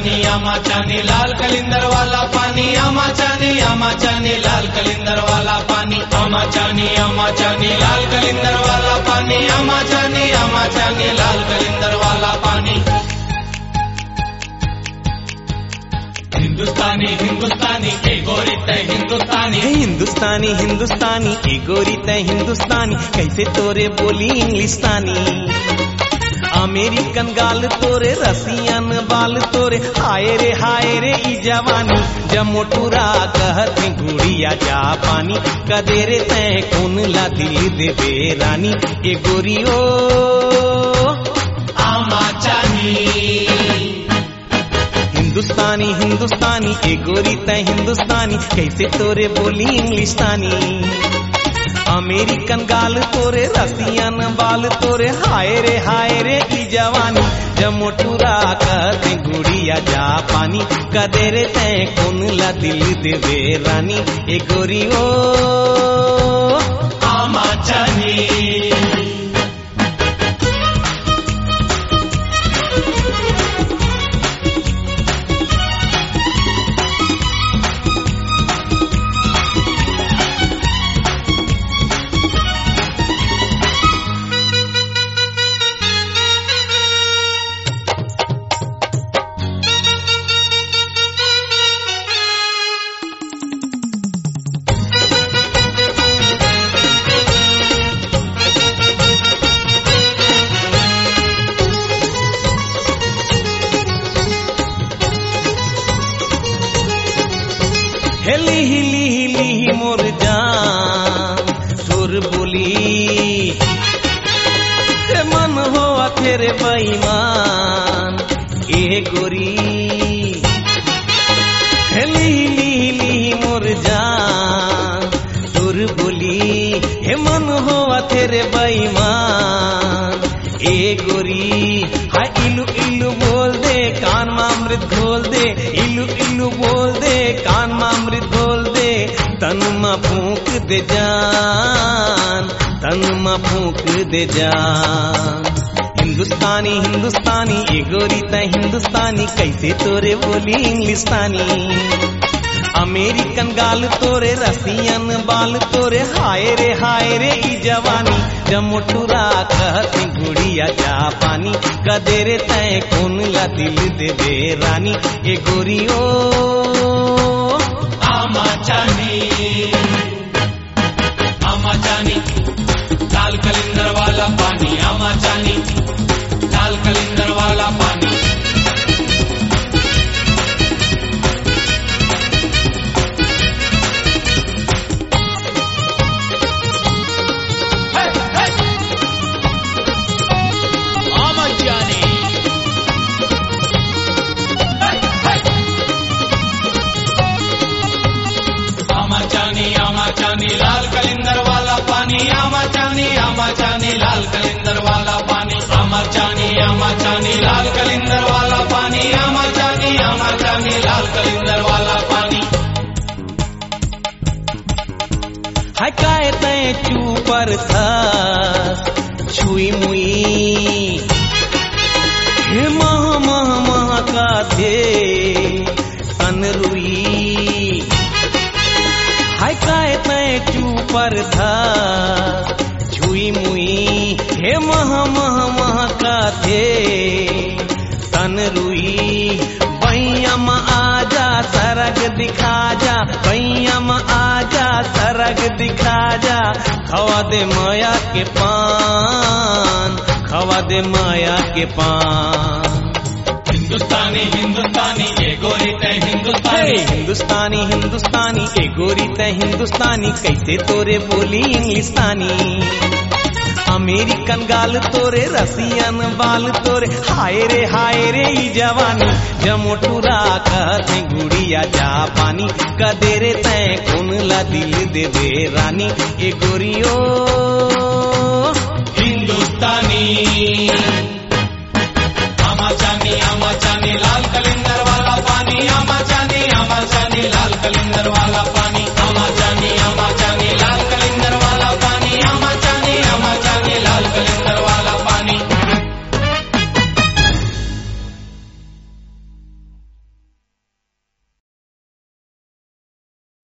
आमाचानी लाल कलिंदर वाला पानी आमाचानी लाल कलिंदर वाला पानी आमाचानी लाल कलिंदर वाला पानी आमाचानी लाल कलिंदर वाला पानी। हिंदुस्तानी हिंदुस्तानी के गोरी तय हिंदुस्तानी हिंदुस्तानी की गोरी तय हिंदुस्तानी कैसे तोरे बोली इंग्लिस्तानी। अमेरिकन गाल तोरे रसियन बाल तोरे हाय रे ई जवानी। जमोटुरा कहते गुड़िया जापानी कदेरे तय कौन ला दिल देवे रानी। ए गोरी ओ आमाचानी हिंदुस्तानी ए गोरी तय हिंदुस्तानी कैसे तोरे बोली इंग्लिस्तानी। अमेरिकन गाल तोरे रसियन बाल तोरे हाय रे ई जवानी। जमोटुरा कहते गुड़िया जापानी कदेरे तय कौन ला दिल देवे रानी। ए गोरी ओ आमाचानी। हिली हिली हिली मोर जान सुर बोली मन हो तेरे बेईमान। ए गोरी हिली हिली हिली मोर जान सुर बोली हे मन हो तेरे बेईमान। ए गोरी हाय इलू इलू बोल दे कान में अमृत घोल दे। इलू इलू बोल दे कान में अमृत घोल दे। तन में फूंक दे जान तन में फूंक दे जान। हिंदुस्तानी ये गोरी तय हिंदुस्तानी कैसे तोरे बोली इंग्लिस्तानी। अमेरिकन गाल तोरे रसियन बाल तोरे हाय रे ई जवानी। जमोटुरा कहते गुड़िया जापानी कदेरे तय कौन ला दिल देवे रानी। ए गोरी ओ आमाचानी लाल कलिंदर वाला पानी आमाचानी लाल कलिंदर वाला पानी। आमाचानी लाल कलिंदर वाला पानी आमाचानी लाल कलिंदर वाला पानी आमाचानी लाल कलिंदर वाला पानी आमाचानी लाल कलिंदर वाला पानी। हाय काय तय चूपर था छुई मुई हे मह का थे तन रुई। हाय काय तय चूपर था छुई मुई हे मह का थे तन रुई। बैयम आजा सरग दिखा जा बैयम आजा सरग दिखा जा। खवा दे माया के पान खवा दे माया के पान। हिंदुस्तानी ये गोरी तय हिंदुस्तानी ए गोरी तय हिंदुस्तानी कैसे तोरे बोली इंग्लिस्तानी। अमेरिकन गाल तोरे रसियन बाल तोरे हाय रे ई जवानी। जमोटुरा कहते गुड़िया जापानी कदेरे तय कौन ला दिल देवे रानी। ए गोरी ओ